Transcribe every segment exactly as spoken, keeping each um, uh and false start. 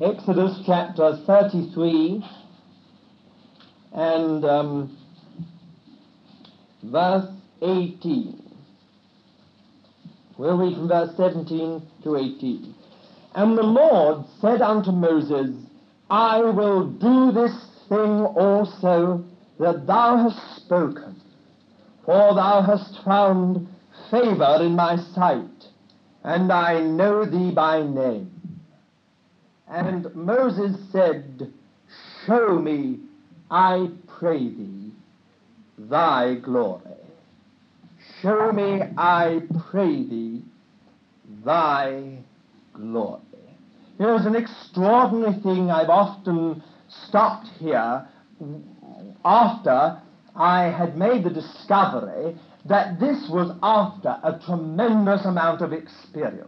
Exodus chapter thirty-three and um, verse eighteen. We'll read from verse seventeen to eighteen. And the Lord said unto Moses, I will do this thing also that thou hast spoken, for thou hast found favor in my sight, and I know thee by name. And Moses said, Show me, I pray thee, thy glory. Show me, I pray thee, thy glory. Here's an extraordinary thing. I've often stopped here after I had made the discovery that this was after a tremendous amount of experience.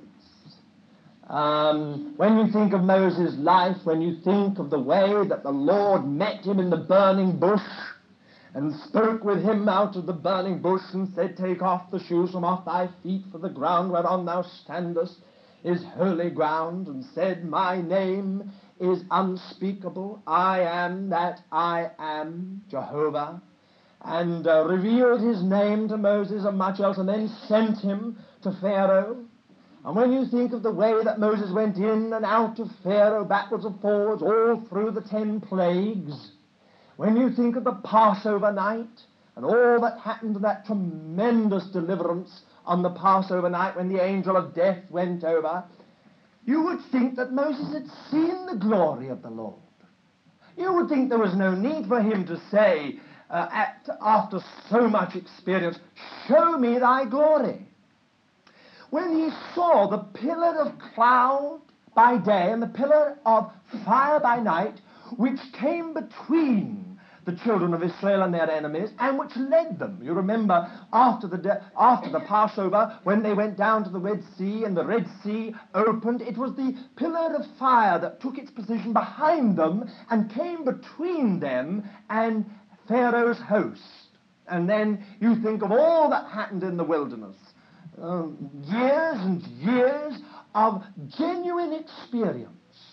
Um, when you think of Moses' life, when you think of the way that the Lord met him in the burning bush and spoke with him out of the burning bush and said, Take off the shoes from off thy feet, for the ground whereon thou standest is holy ground, and said, My name is unspeakable, I am that I am, Jehovah, and uh, revealed his name to Moses and much else, and then sent him to Pharaoh. And when you think of the way that Moses went in and out of Pharaoh, backwards and forwards, all through the ten plagues, when you think of the Passover night and all that happened to that tremendous deliverance on the Passover night when the angel of death went over, you would think that Moses had seen the glory of the Lord. You would think there was no need for him to say, uh, at, after so much experience, Show me thy glory. When he saw the pillar of cloud by day and the pillar of fire by night, which came between the children of Israel and their enemies, and which led them. You remember after the de- after the Passover, when they went down to the Red Sea, and the Red Sea opened, it was the pillar of fire that took its position behind them and came between them and Pharaoh's host. And then you think of all that happened in the wilderness. Um, years and years of genuine experience.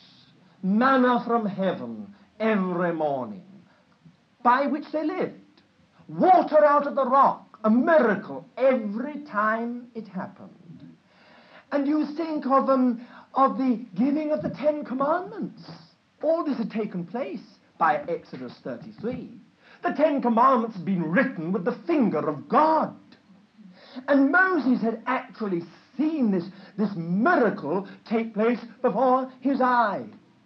Manna from heaven every morning, by which they lived. Water out of the rock, a miracle every time it happened. And you think of, um, of the giving of the Ten Commandments. All this had taken place by Exodus thirty-three. The Ten Commandments had been written with the finger of God. And Moses had actually seen this, this miracle take place before his eyes.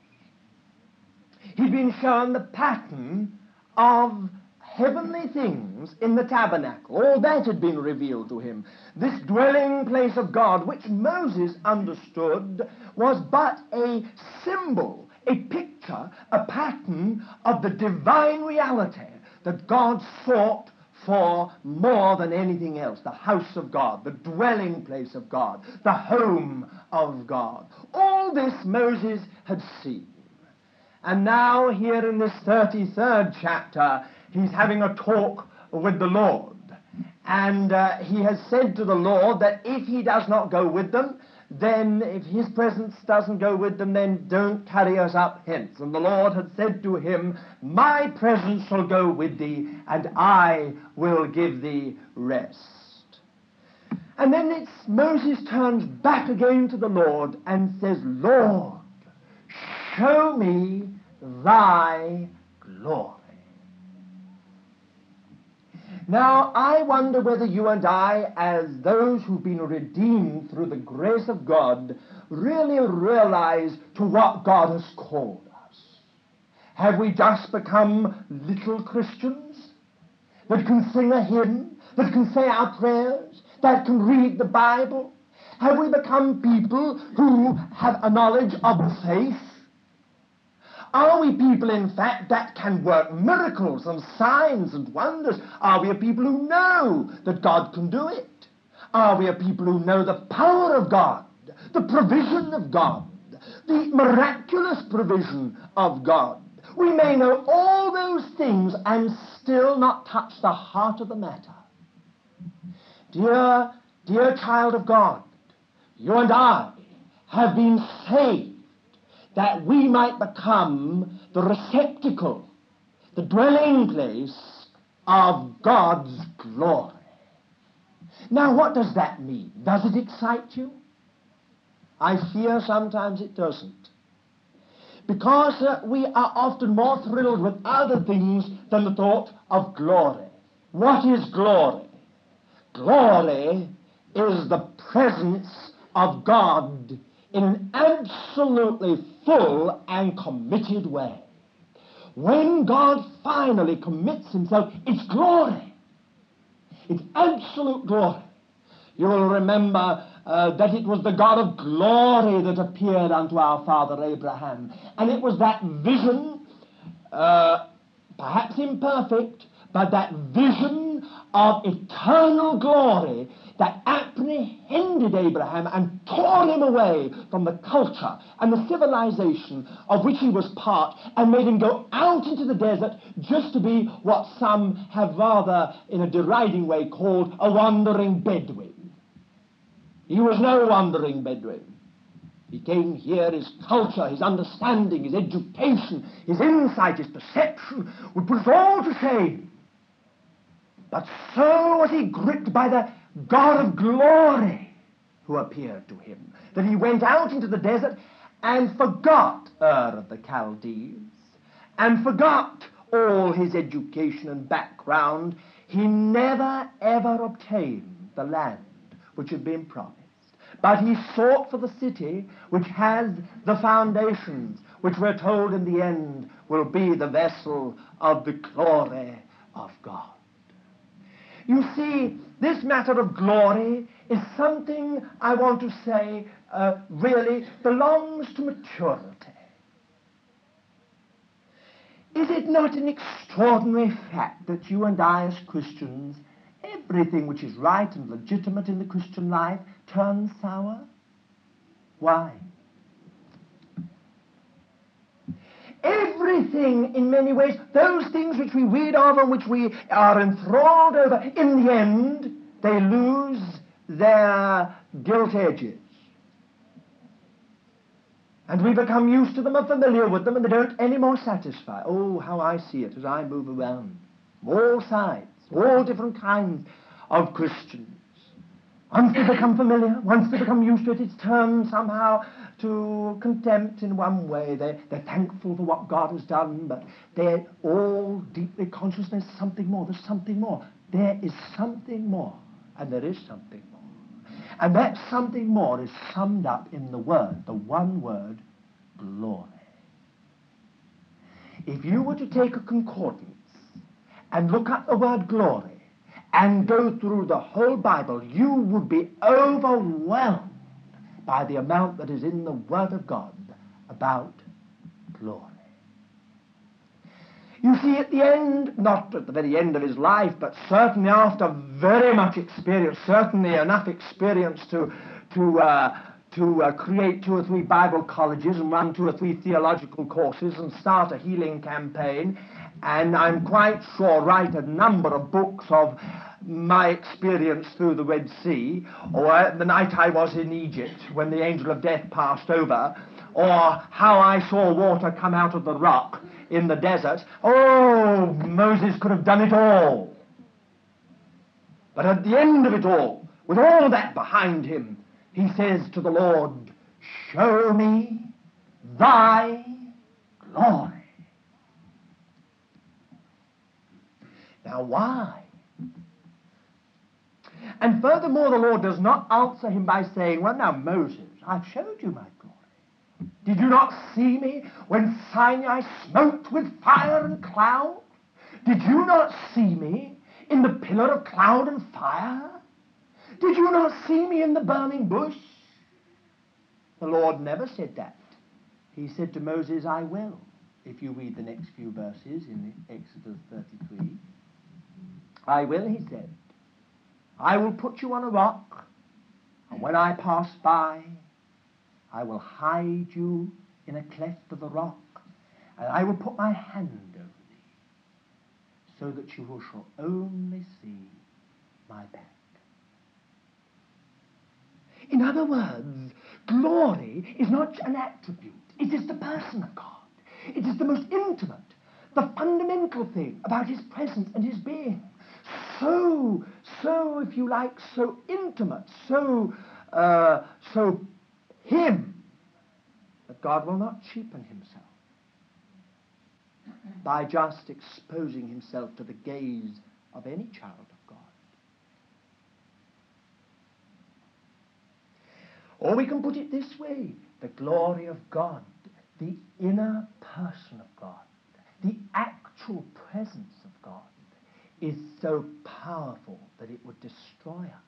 He'd been shown the pattern of heavenly things in the tabernacle. All that had been revealed to him. This dwelling place of God, which Moses understood was but a symbol, a picture, a pattern of the divine reality that God sought for more than anything else. The house of God, the dwelling place of God, the home of God. All this Moses had seen. And now here in this thirty-third chapter, he's having a talk with the Lord. And uh, he has said to the Lord that if he does not go with them, then if his presence doesn't go with them, then don't carry us up hence. And the Lord had said to him, My presence shall go with thee, and I will give thee rest. And then it's Moses turns back again to the Lord and says, Lord, show me thy glory. Now, I wonder whether you and I, as those who've been redeemed through the grace of God, really realize to what God has called us. Have we just become little Christians that can sing a hymn, that can say our prayers, that can read the Bible? Have we become people who have a knowledge of faith? Are we people, in fact, that can work miracles and signs and wonders? Are we a people who know that God can do it? Are we a people who know the power of God, the provision of God, the miraculous provision of God? We may know all those things and still not touch the heart of the matter. Dear, dear child of God, you and I have been saved that we might become the receptacle, the dwelling place of God's glory. Now, what does that mean? Does it excite you? I fear sometimes it doesn't. Because uh, we are often more thrilled with other things than the thought of glory. What is glory? Glory is the presence of God in an absolutely full and committed way. When God finally commits himself, it's glory. It's absolute glory. You will remember uh, that it was the God of glory that appeared unto our father Abraham. And it was that vision, uh, perhaps imperfect, but that vision of eternal glory that apprehended Abraham and tore him away from the culture and the civilization of which he was part and made him go out into the desert just to be what some have rather in a deriding way called a wandering Bedouin. He was no wandering Bedouin. He came here, his culture, his understanding, his education, his insight, his perception would put us all to shame. But so was he gripped by the God of glory who appeared to him, that he went out into the desert and forgot Ur of the Chaldees, and forgot all his education and background. He never ever obtained the land which had been promised, but he sought for the city which has the foundations, which we're told in the end will be the vessel of the glory of God. You see, this matter of glory is something, I want to say, uh, really belongs to maturity. Is it not an extraordinary fact that you and I as Christians, everything which is right and legitimate in the Christian life turns sour? Why? Everything, in many ways, those things which we read of and which we are enthralled over, in the end, they lose their gilt edges. And we become used to them and familiar with them, and they don't any more satisfy. Oh, how I see it as I move around. All sides, all different kinds of Christians. Once they become familiar, once they become used to it, it's turned somehow to contempt in one way. They're, they're thankful for what God has done, but they're all deeply conscious there's something more, there's something more. There is something more, and there is something more. And that something more is summed up in the word, the one word, glory. If you were to take a concordance and look up the word glory, and go through the whole Bible, you would be overwhelmed by the amount that is in the Word of God about glory. You see, at the end, not at the very end of his life, but certainly after very much experience, certainly enough experience to, to, uh, to uh, create two or three Bible colleges and run two or three theological courses and start a healing campaign, and I'm quite sure write a number of books of my experience through the Red Sea, or the night I was in Egypt when the angel of death passed over, or how I saw water come out of the rock in the desert. Oh, Moses could have done it all. But at the end of it all, with all that behind him, he says to the Lord, "Show me thy glory." Now why? And furthermore, the Lord does not answer him by saying, "Well, now, Moses, I've showed you my glory. Did you not see me when Sinai smoked with fire and cloud? Did you not see me in the pillar of cloud and fire? Did you not see me in the burning bush?" The Lord never said that. He said to Moses, "I will," if you read the next few verses in Exodus thirty-three. "I will," he said. "I will put you on a rock, and when I pass by, I will hide you in a cleft of the rock, and I will put my hand over thee, so that you shall only see my back." In other words, glory is not an attribute. It is the person of God. It is the most intimate, the fundamental thing about his presence and his being. So, so, if you like, so intimate, so, uh, so him, that God will not cheapen himself by just exposing himself to the gaze of any child of God. Or we can put it this way: the glory of God, the inner person of God, the actual presence of God is so powerful that it would destroy us.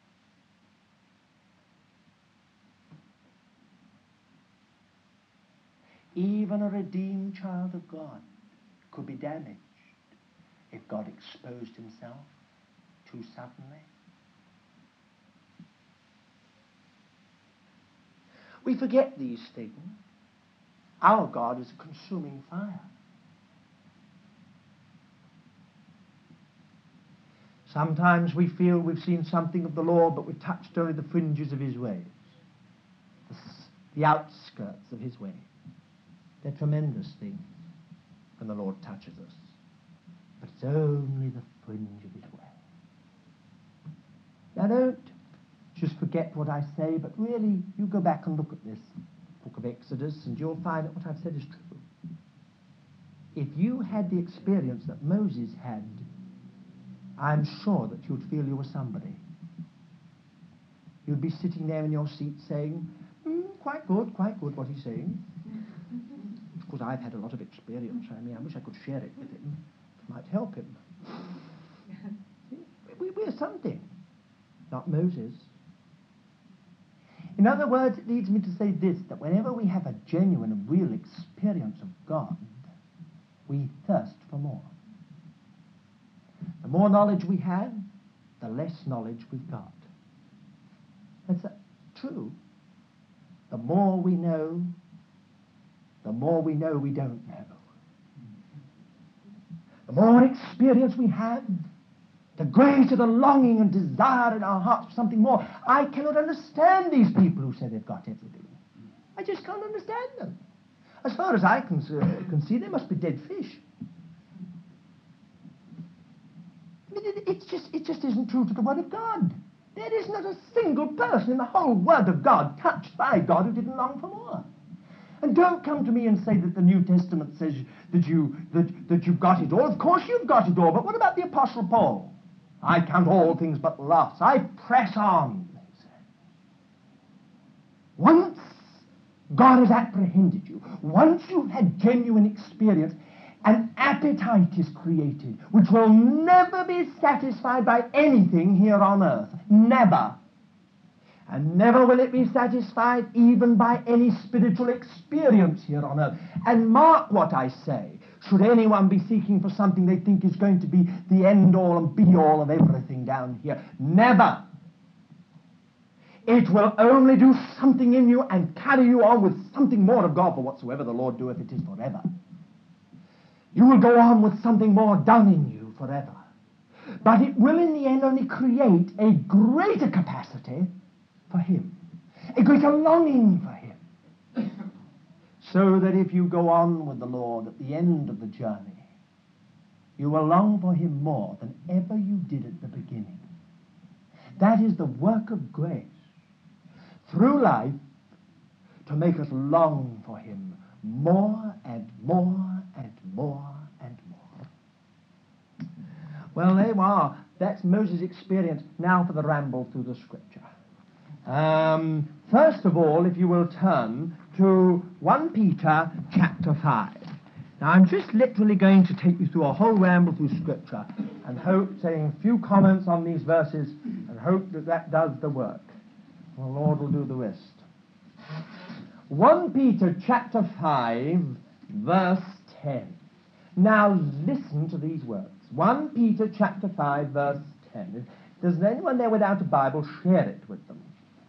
Even a redeemed child of God could be damaged if God exposed himself too suddenly. We forget these things. Our God is a consuming fire. Sometimes we feel we've seen something of the Lord, but we've touched only the fringes of his ways, the, the outskirts of his ways. They're tremendous things when the Lord touches us, but it's only the fringe of his way. Now don't just forget what I say, but really you go back and look at this book of Exodus and you'll find that what I've said is true. If you had the experience that Moses had, I'm sure that you'd feel you were somebody. You'd be sitting there in your seat saying, mm, quite good, quite good what he's saying. Of course, I've had a lot of experience. I mean, I wish I could share it with him. It might help him. we, we're something, not Moses. In other words, it leads me to say this, that whenever we have a genuine and real experience of God, we thirst for more. The more knowledge we have, the less knowledge we've got. That's uh, true. The more we know, the more we know we don't know. The more experience we have, the greater the longing and desire in our hearts for something more. I cannot understand these people who say they've got everything. I just can't understand them. As far as I can, uh, can see, they must be dead fish. It, it, just, it just isn't true to the Word of God. There is not a single person in the whole Word of God touched by God who didn't long for more. And don't come to me and say that the New Testament says that, you, that, that you've got it all. Of course you've got it all, but what about the Apostle Paul? I count all things but loss. I press on. Once God has apprehended you, once you've had genuine experience, an appetite is created which will never be satisfied by anything here on earth. Never. And never will it be satisfied even by any spiritual experience here on earth. And mark what I say. Should anyone be seeking for something they think is going to be the end-all and be-all of everything down here, never. It will only do something in you and carry you on with something more of God, for whatsoever the Lord doeth, it is forever. You will go on with something more done in you forever. But it will in the end only create a greater capacity for him, a greater longing for him. So that if you go on with the Lord at the end of the journey, you will long for him more than ever you did at the beginning. That is the work of grace through life to make us long for him more and more and more and more. Well, there you are. That's Moses' experience. Now for the ramble through the Scripture. Um, first of all, if you will turn to First Peter chapter five. Now, I'm just literally going to take you through a whole ramble through Scripture and hope, saying a few comments on these verses, and hope that that does the work. The Lord will do the rest. First Peter chapter five, verse ten. Now listen to these words. First Peter chapter five, verse ten. Does anyone there without a Bible share it with them?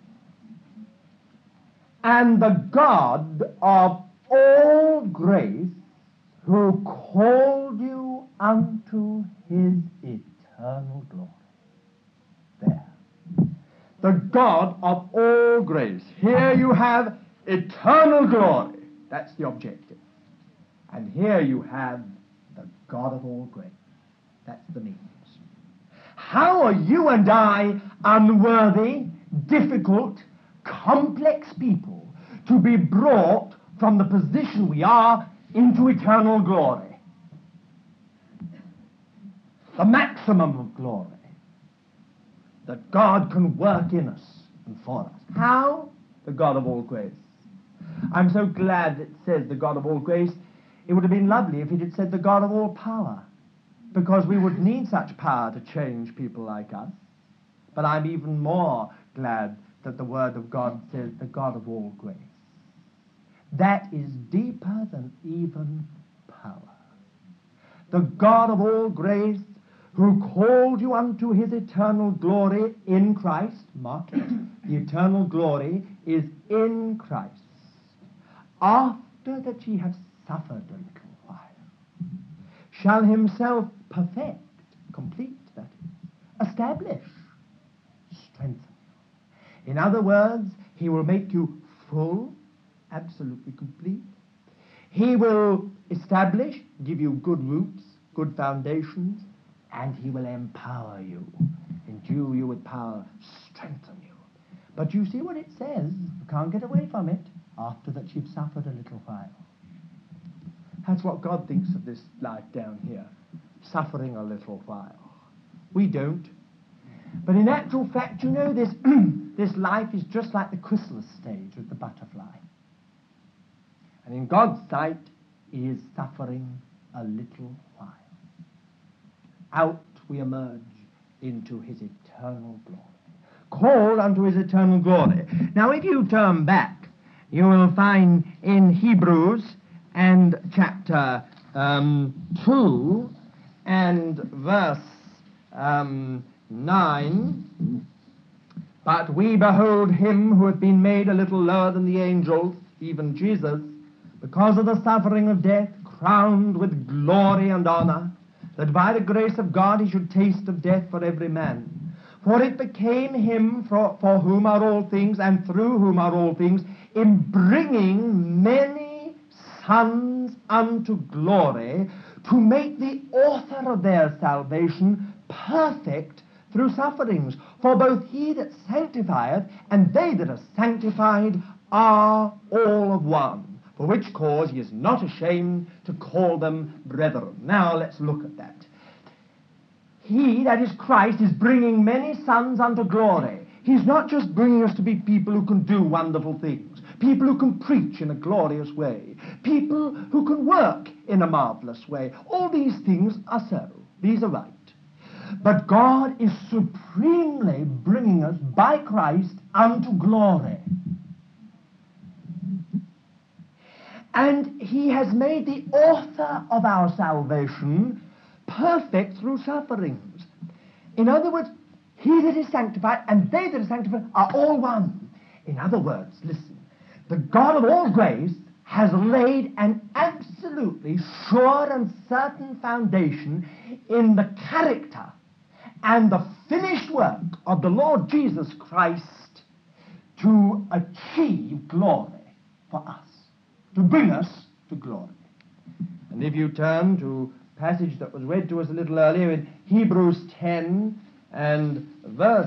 And the God of all grace, who called you unto his eternal glory. There. The God of all grace. Here you have eternal glory. That's the objective. And here you have the God of all grace. That's the means. How are you and I, unworthy, difficult, complex people, to be brought from the position we are into eternal glory? The maximum of glory that God can work in us and for us. How? The God of all grace. I'm so glad it says the God of all grace. It would have been lovely if it had said the God of all power, because we would need such power to change people like us. But I'm even more glad that the Word of God says the God of all grace. That is deeper than even power. The God of all grace, who called you unto his eternal glory in Christ. Mark it. The eternal glory is in Christ. After that ye have suffered a little while, shall himself perfect, complete, that is, establish, strengthen you. In other words, he will make you full, absolutely complete. He will establish, give you good roots, good foundations, and he will empower you, endue you with power, strengthen you. But you see what it says, you can't get away from it, after that you've suffered a little while. That's what God thinks of this life down here, suffering a little while. We don't. But in actual fact, you know, this, this life is just like the chrysalis stage with the butterfly. And in God's sight, it is suffering a little while. Out we emerge into his eternal glory. Called unto his eternal glory. Now if you turn back, you will find in Hebrews and chapter um, two and verse um, nine, but we behold him who hath been made a little lower than the angels, even Jesus, because of the suffering of death, crowned with glory and honor, that by the grace of God he should taste of death for every man. For it became him for, for whom are all things, and through whom are all things, in bringing many sons unto glory, to make the author of their salvation perfect through sufferings. For both he that sanctifieth and they that are sanctified are all of one. For which cause he is not ashamed to call them brethren. Now let's look at that. He, that is Christ, is bringing many sons unto glory. He's not just bringing us to be people who can do wonderful things, people who can preach in a glorious way, people who can work in a marvelous way. All these things are so. These are right. But God is supremely bringing us by Christ unto glory. And he has made the author of our salvation perfect through sufferings. In other words, he that is sanctified and they that are sanctified are all one. In other words, listen, the God of all grace has laid an absolutely sure and certain foundation in the character and the finished work of the Lord Jesus Christ to achieve glory for us, to bring us to glory. And if you turn to a passage that was read to us a little earlier in Hebrews ten and verse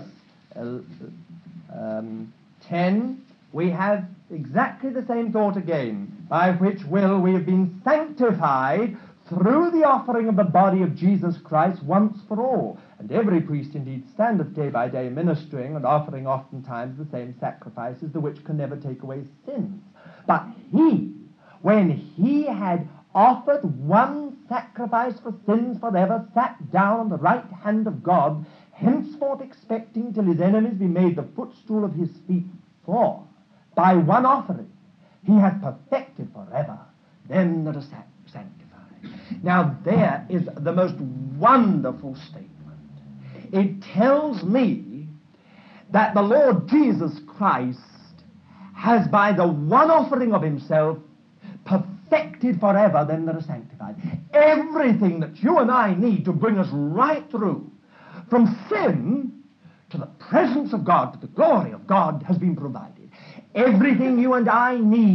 um, ten, we have exactly the same thought again, by which will we have been sanctified through the offering of the body of Jesus Christ once for all. And every priest indeed standeth day by day ministering and offering oftentimes the same sacrifices, the which can never take away sins. But he, when he had offered one sacrifice for sins forever, sat down on the right hand of God, henceforth expecting till his enemies be made the footstool of his feet. For by one offering he hath perfected forever them that are sanctified. Now there is the most wonderful statement. It tells me that the Lord Jesus Christ has, by the one offering of himself, perfected forever them that are sanctified. Everything that you and I need to bring us right through, from sin to the presence of God, to the glory of God, has been provided. Everything you and I need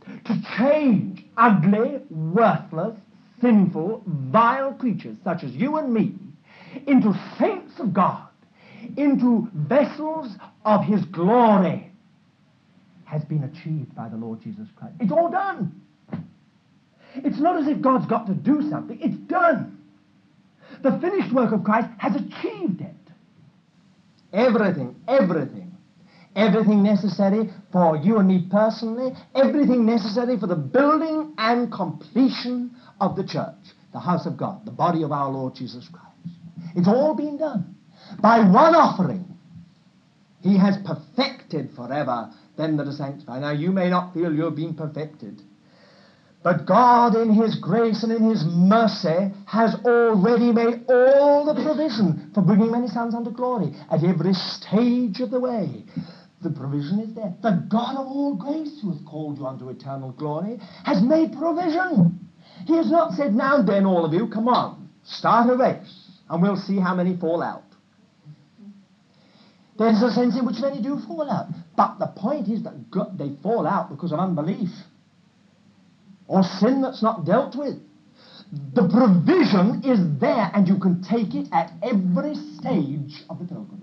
to change ugly, worthless, sinful, vile creatures such as you and me into saints of God, into vessels of his glory, has been achieved by the Lord Jesus Christ. It's all done. It's not as if God's got to do something. It's done. The finished work of Christ has achieved it. Everything, everything, everything necessary for you and me personally, everything necessary for the building and completion of the church, the house of God, the body of our Lord Jesus Christ. It's all been done. By one offering, he has perfected forever them that are sanctified. Now, you may not feel you're being perfected, but God in his grace and in his mercy has already made all the provision for bringing many sons unto glory at every stage of the way. The provision is there. The God of all grace, who hath called you unto eternal glory, has made provision. He has not said, now then, all of you, come on, start a race, and we'll see how many fall out. There's a sense in which many do fall out. But the point is that God, they fall out because of unbelief or sin that's not dealt with. The provision is there, and you can take it at every stage of the pilgrimage.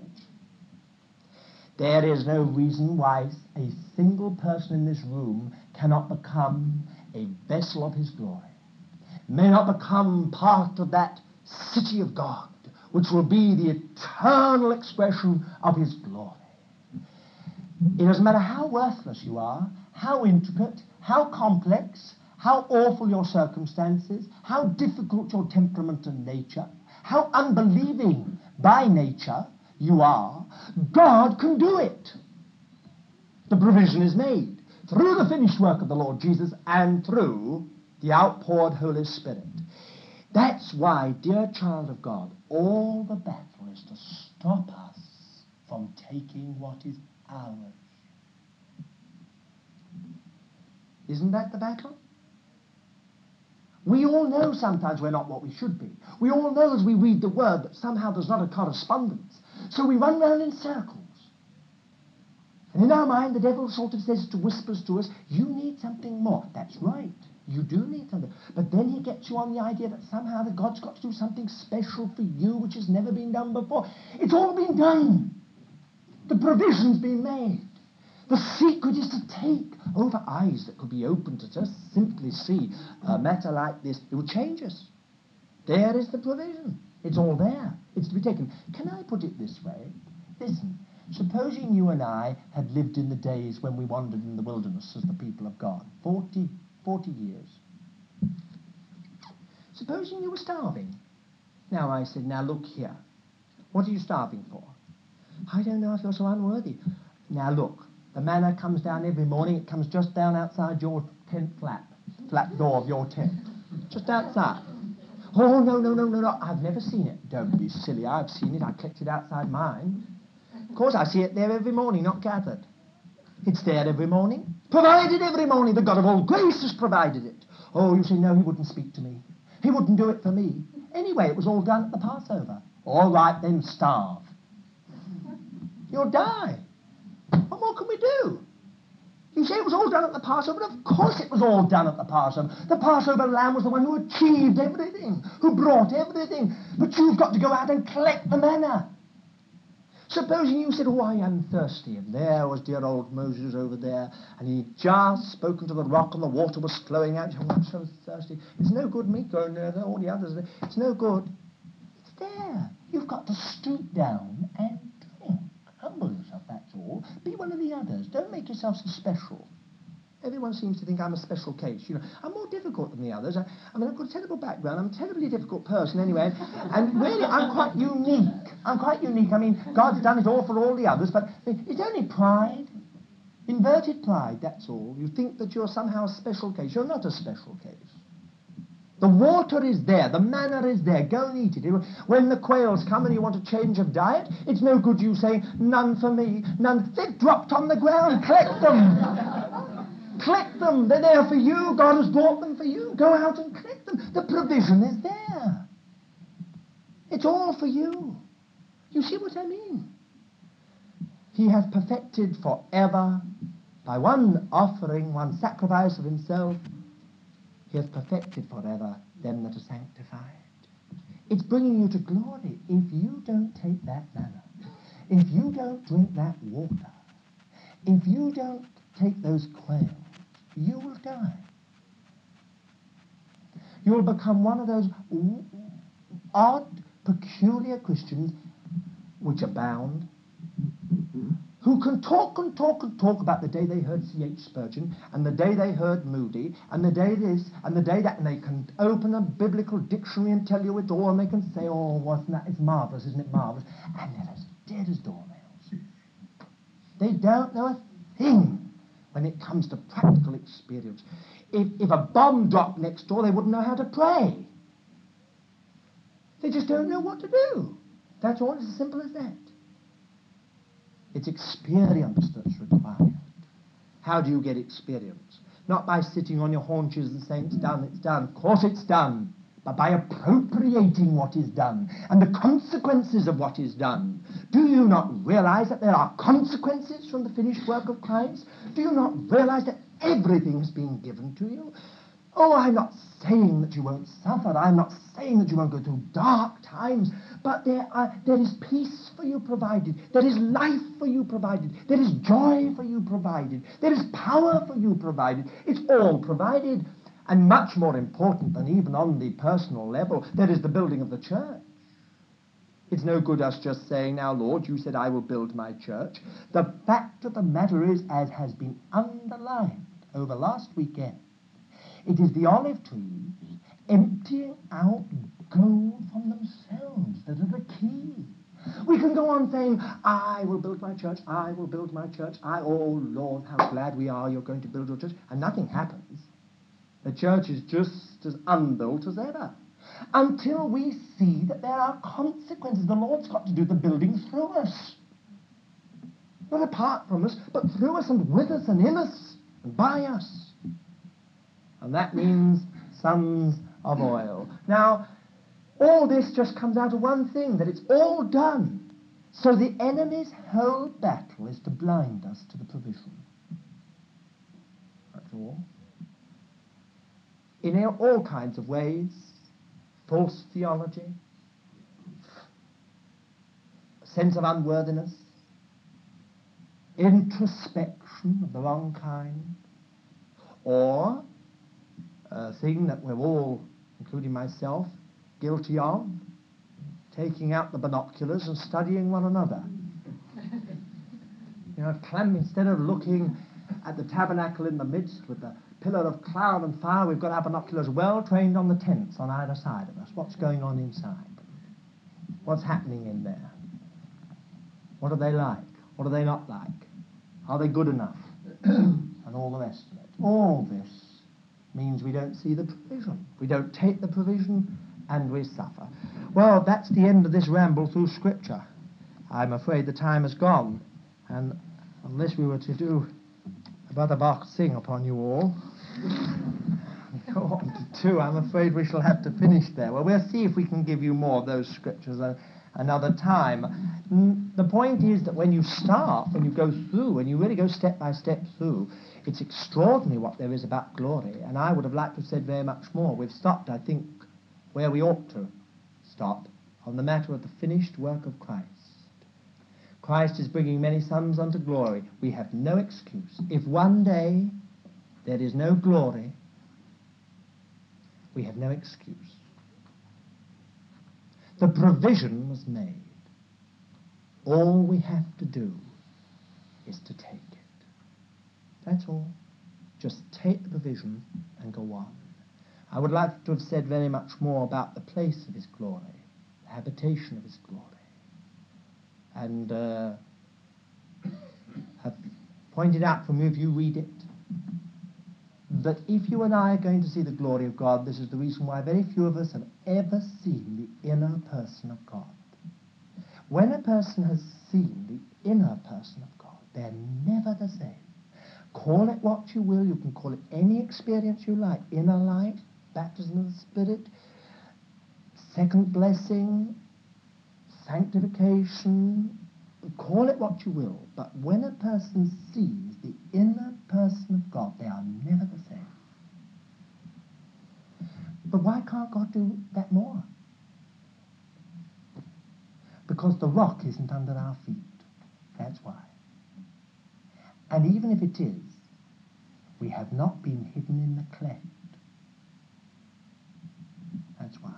There is no reason why a single person in this room cannot become a vessel of his glory, may not become part of that city of God, which will be the eternal expression of his glory. It doesn't matter how worthless you are, how intricate, how complex, how awful your circumstances, how difficult your temperament and nature, how unbelieving by nature you are, God can do it. The provision is made through the finished work of the Lord Jesus and through the outpoured Holy Spirit. That's why, dear child of God, all the battle is to stop us from taking what is ours. Isn't that the battle? We all know sometimes we're not what we should be. We all know as we read the Word that somehow there's not a correspondence. So we run round in circles. And in our mind, the devil sort of says to whispers to us, you need something more. That's right. You do need something. But then he gets you on the idea that somehow that God's got to do something special for you which has never been done before. It's all been done. The provision's been made. The secret is to take over eyes that could be open to just simply see a matter like this. It will change us. There is the provision. It's all there. It's to be taken. Can I put it this way? Listen, supposing you and I had lived in the days when we wandered in the wilderness as the people of God, forty, forty years. Supposing you were starving. Now I said, now look here. What are you starving for? I don't know, I feel so unworthy. Now look. The manna comes down every morning. It comes just down outside your tent flap, flap door of your tent. Just outside. Oh, no, no, no, no, no. I've never seen it. Don't be silly. I've seen it. I kept it outside mine. Of course, I see it there every morning, not gathered. It's there every morning. Provided every morning. The God of all grace has provided it. Oh, you say, no, he wouldn't speak to me. He wouldn't do it for me. Anyway, it was all done at the Passover. All right, then starve. You'll die. What more can we do? You say it was all done at the Passover? Of course it was all done at the Passover. The Passover lamb was the one who achieved everything, who brought everything. But you've got to go out and collect the manna. Supposing you said, oh, I am thirsty, and there was dear old Moses over there, and he'd just spoken to the rock and the water was flowing out. Oh, I'm so thirsty. It's no good me going there, all the others. It's no good. It's there. You've got to stoop down and drink. Humble yourself, that's all. Be one of the others. Don't make yourself so special. Everyone seems to think I'm a special case. You know, I'm more difficult than the others. I, I mean, I've got a terrible background. I'm a terribly difficult person anyway. And really, I'm quite unique. I'm quite unique. I mean, God's done it all for all the others, but it's only pride. Inverted pride, that's all. You think that you're somehow a special case. You're not a special case. The water is there. The manna is there. Go and eat it. When the quails come and you want a change of diet, it's no good you saying, none for me, none. They've dropped on the ground. Collect them. Collect them. They're there for you. God has brought them for you. Go out and collect them. The provision is there. It's all for you. You see what I mean? He has perfected forever By one offering, one sacrifice of himself, he hath perfected forever them that are sanctified. It's bringing you to glory. If you don't take that manna, if you don't drink that water, if you don't take those quails, you will die. You will become one of those odd, peculiar Christians which abound, who can talk and talk and talk about the day they heard C H Spurgeon, and the day they heard Moody, and the day this, and the day that, and they can open a biblical dictionary and tell you it all, and they can say, oh, wasn't that, it's marvellous, isn't it marvellous? And they're as dead as doornails. They don't know a thing when it comes to practical experience. If, if a bomb dropped next door, they wouldn't know how to pray. They just don't know what to do. That's all. It's as simple as that. It's experience that's required. How do you get experience? Not by sitting on your haunches and saying, it's done, it's done. Of course it's done. But by appropriating what is done and the consequences of what is done. Do you not realize that there are consequences from the finished work of Christ? Do you not realize that everything has been given to you? Oh, I'm not saying that you won't suffer. I'm not saying that you won't go through dark times. But there, are, there is peace for you provided. There is life for you provided. There is joy for you provided. There is power for you provided. It's all provided. And much more important than even on the personal level, there is the building of the church. It's no good us just saying, now, Lord, you said I will build my church. The fact of the matter is, as has been underlined over last weekend, it is the olive trees emptying out gold from themselves that are the key. We can go on saying, I will build my church, I will build my church, I, oh Lord, how glad we are you're going to build your church, and nothing happens. The church is just as unbuilt as ever. Until we see that there are consequences. The Lord's got to do the building through us. Not apart from us, but through us and with us and in us and by us. And that means sons of oil. Now, all this just comes out of one thing, that it's all done. So the enemy's whole battle is to blind us to the provision. That's all. In all kinds of ways, false theology, a sense of unworthiness, introspection of the wrong kind, or a thing that we're all, including myself, guilty of, taking out the binoculars and studying one another. You know, clam, instead of looking at the tabernacle in the midst with the pillar of cloud and fire, we've got our binoculars well trained on the tents on either side of us. What's going on inside? What's happening in there? What are they like? What are they not like? Are they good enough? And all the rest of it. All this means we don't see the provision. We don't take the provision, and we suffer. Well, that's the end of this ramble through Scripture. I'm afraid the time has gone, and unless we were to do a Brother Bach sing upon you all, go on to two, I'm afraid we shall have to finish there. Well, we'll see if we can give you more of those Scriptures uh, another time. The point is that when you start, when you go through, when you really go step by step through, it's extraordinary what there is about glory, and I would have liked to have said very much more. We've stopped, I think, where we ought to stop, on the matter of the finished work of Christ. Christ is bringing many sons unto glory. We have no excuse. If one day there is no glory, we have no excuse. The provision was made. All we have to do is to take it. That's all. Just take the provision and go on. I would like to have said very much more about the place of his glory, the habitation of his glory, and uh, have pointed out from you, if you read it, that if you and I are going to see the glory of God, this is the reason why very few of us have ever seen the inner person of God. When a person has seen the inner person of God, they're never the same. Call it what you will. You can call it any experience you like. Inner life, baptism of the Spirit, second blessing, sanctification, call it what you will, but when a person sees the inner person of God, they are never the same. But why can't God do that more? Because the rock isn't under our feet. That's why. And even if it is, we have not been hidden in the cleft. That's why.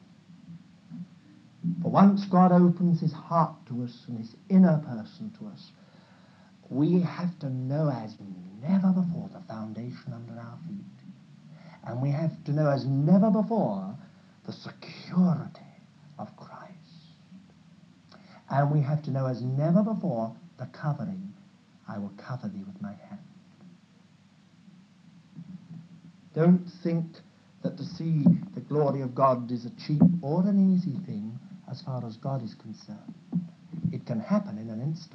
For once God opens his heart to us and his inner person to us, we have to know as never before the foundation under our feet. And we have to know as never before the security of Christ. And we have to know as never before the covering, I will cover thee with my hand. Don't think that to see the glory of God is a cheap or an easy thing as far as God is concerned. It can happen in an instant.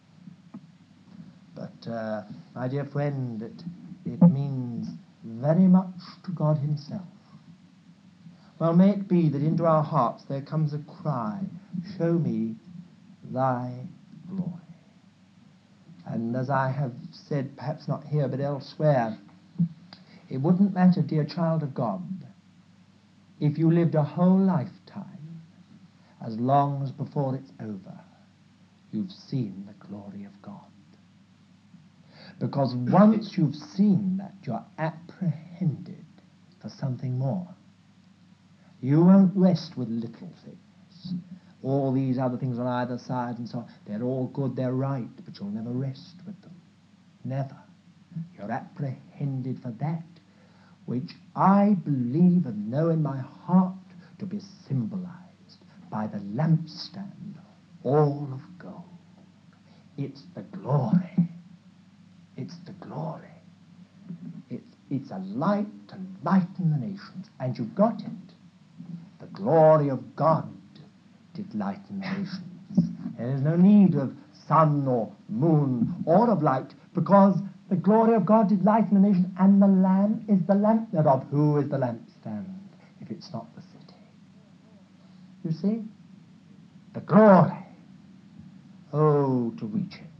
But, uh, my dear friend, it, it means very much to God himself. Well, may it be that into our hearts there comes a cry, show me thy glory. And as I have said, perhaps not here but elsewhere, it wouldn't matter, dear child of God, if you lived a whole lifetime, as long as before it's over, you've seen the glory of God. Because once you've seen that, you're apprehended for something more. You won't rest with little things. All these other things on either side and so on, they're all good, they're right, but you'll never rest with them. Never. You're apprehended for that which I believe and know in my heart to be symbolized by the lampstand, all of gold. It's the glory. It's the glory. It's, it's a light to lighten the nations. And you've got it. The glory of God did lighten the nations. There is no need of sun or moon or of light, because the glory of God did lighten the nation, and the Lamb is the lamp thereof. Who is the lampstand if it's not the city? You see? The glory. Oh, to reach it.